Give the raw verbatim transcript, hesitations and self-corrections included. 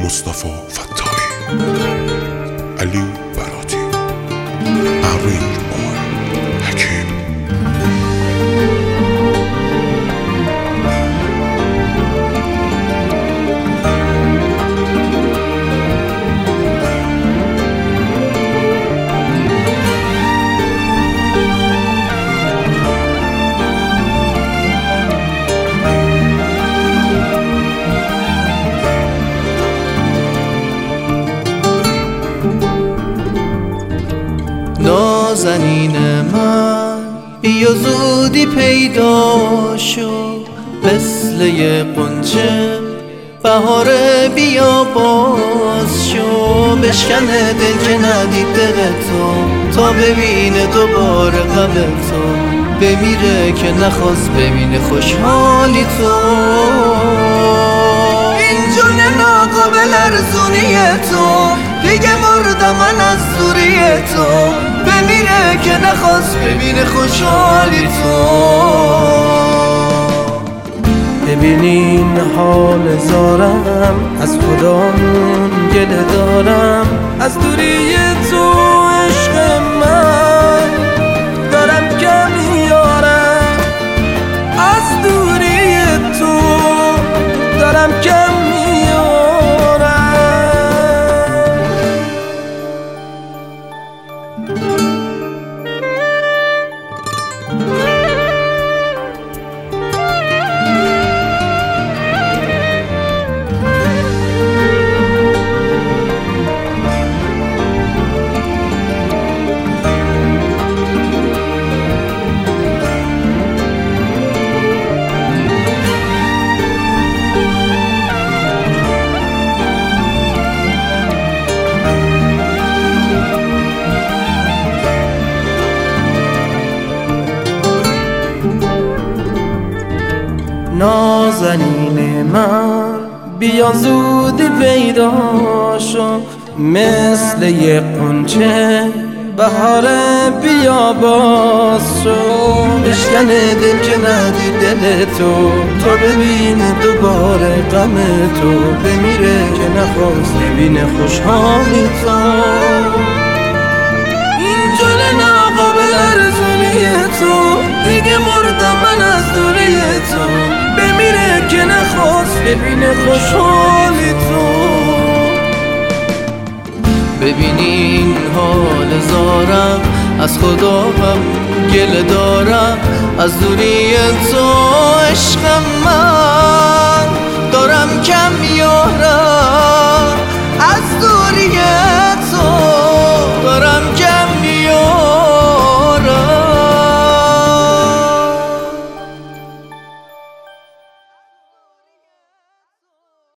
مصطفی فتاحی، علی براتی، arranged by حکیم. نازنین من بیا زودی پیدا شو، مثل یه غنچه بهاره بیا باز شو. بشکنه دل که ندید دل تو، تا ببینه دوباره غم تو. بمیره که نخواست ببینه خوشحالی تو. این جون ناقابل ارزونی تو، دیگه مردم من از دوری تو. بمیره که نخواست ببینه خوشحالی تو. ببینین حال زارم، از خدامون گله دارم. از دوری تو عشق من دارم کم میارم، از دوری تو دارم کم میارم. نازنین من بیا زودی پیدا شو، مثل یه غنچه بهاره بیا باز شو. بشکنه دل که ندید دل تو، تا ببینه دوباره غم تو. بمیره که نخواست ببینه خوشحالی تو. این جل ناقابل ارزونی تو، دیگه مردم من از دوری تو. بمیره که نخواست ببینه خوشحالی تو. ببینین حال زارم، از خدا هم گله دارم. از دوری تو